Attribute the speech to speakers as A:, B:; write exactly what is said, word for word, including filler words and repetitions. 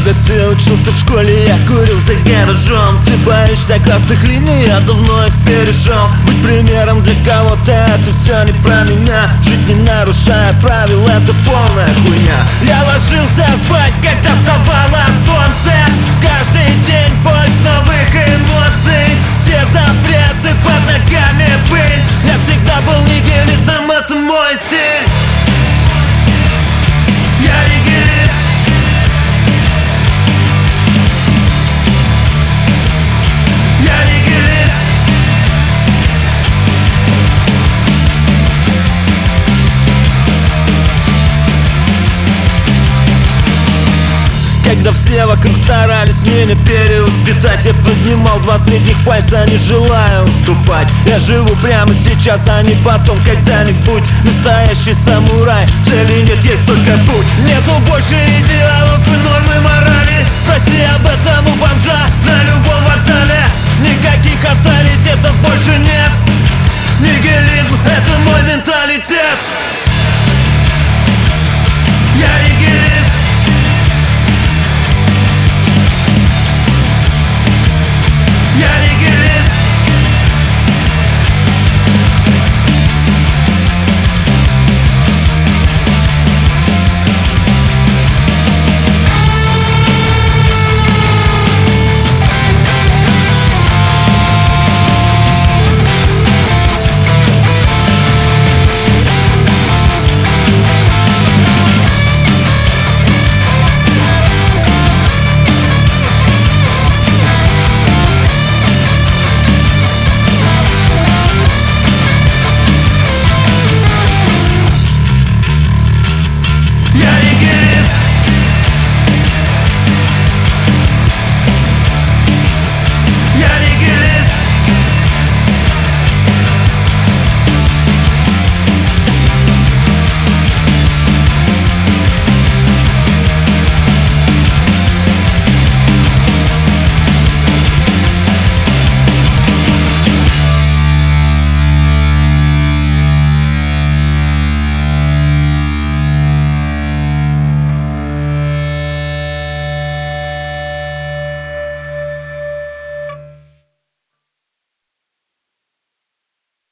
A: Когда ты учился в школе, я курил за гаражом. Ты боишься красных линий, я давно их перешел. Быть примером для кого-то — это все не про меня. Жить не нарушая правил — это полная хуйня. Я ложился спать, когда вставало солнце. Каждый день поиск новых эмоций. Все запреты под ногами пыль. Я всегда был нигилистом, это мой стиль. Я нигилист. Я нигилист. Когда все вокруг старались меня перевоспитать, я поднимал два средних пальца, не желая уступать. Я живу прямо сейчас, а не потом когда-нибудь. Настоящий самурай, цели нет, есть только путь. Нету больше